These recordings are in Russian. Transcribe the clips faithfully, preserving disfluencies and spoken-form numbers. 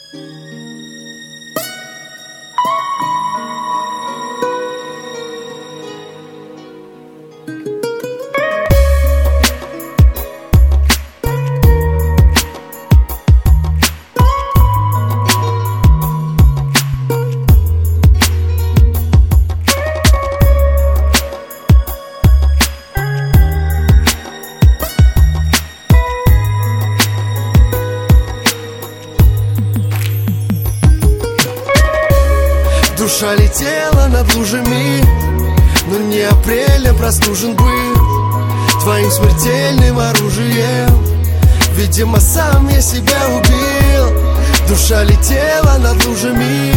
Душа летела над лужами, но не апреля простужен был твоим смертельным оружием. Видимо, сам я себя убил. Душа летела над лужами,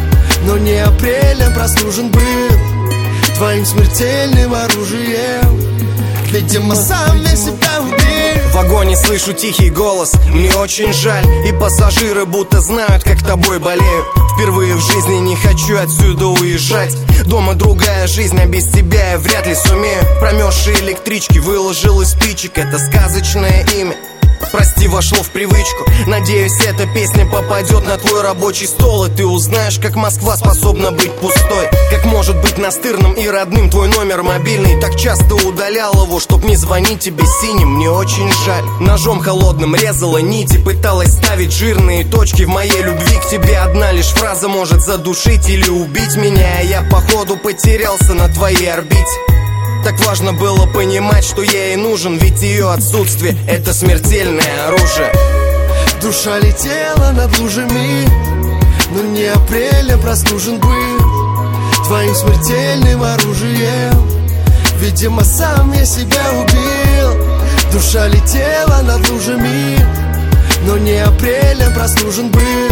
но не апреля простужен был твоим смертельным оружием. Видимо, сам я себя убил. В вагоне слышу тихий голос, мне очень жаль. И пассажиры будто знают, как тобой болею. Впервые в жизни не хочу отсюда уезжать. Дома другая жизнь, а без тебя я вряд ли сумею. Промерзшие электрички, выложил из спичек, это сказочное имя. Прости, вошло в привычку. Надеюсь, эта песня попадет на твой рабочий стол, и ты узнаешь, как Москва способна быть пустой. Как может быть настырным и родным твой номер мобильный. Так часто удалял его, чтоб не звонить тебе синим. Мне очень жаль. Ножом холодным резала нити, пыталась ставить жирные точки в моей любви к тебе. Одна лишь фраза может задушить или убить меня, а я походу потерялся на твоей орбите. Так важно было понимать, что я ей нужен, ведь ее отсутствие — это смертельное оружие. Душа летела над лужами, но не апреля простужен был твоим смертельным оружием. Видимо, сам я себя убил. Душа летела над лужами, но не апреля простужен был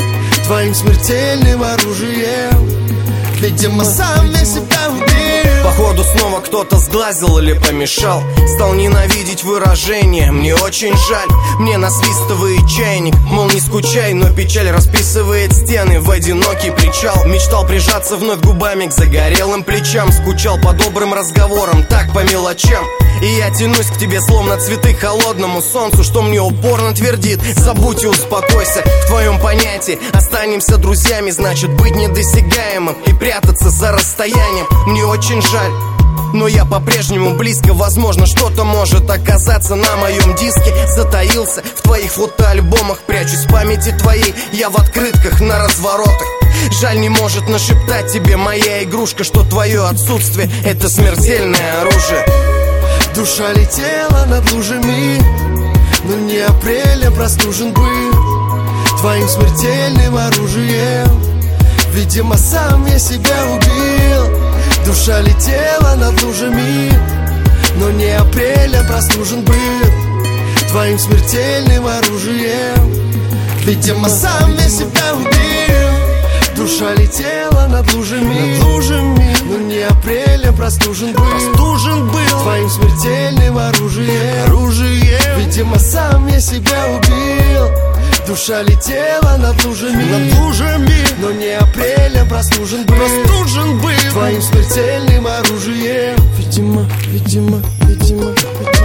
твоим смертельным оружием. Видимо, сам я себя убил. Походу снова кто-то сглазил или помешал. Стал ненавидеть выражение, мне очень жаль. Мне насвистывает чайник, мол, не скучай, но печаль расписывает стены в одинокий причал. Мечтал прижаться вновь губами к загорелым плечам. Скучал по добрым разговорам, так по мелочам. И я тянусь к тебе, словно цветы к холодному солнцу, что мне упорно твердит: забудь и успокойся. В твоем понятии останемся друзьями, значит быть недосягаемым и прятаться за расстоянием. Мне очень жаль, но я по-прежнему близко. Возможно, что-то может оказаться на моем диске. Затаился в твоих фотоальбомах, прячусь в памяти твоей. Я в открытках на разворотах. Жаль, не может нашептать тебе моя игрушка, что твое отсутствие — это смертельное оружие. Душа летела над лужами, но не апреля простужен был твоим смертельным оружием. Видимо, сам я себя убил. Душа летела над лужами, но не апреля простужен был твоим смертельным оружием. Видимо, сам я себя убил. Душа летела над лужами, над лужами, но не апреля простужен был, простужен был твоим смертельным оружием. оружием. Видимо, сам я себя убил. Душа летела над лужами, над лужами, но не апреля простужен был, простужен был твоим смертельным оружием. Видимо, видимо, видимо, видимо.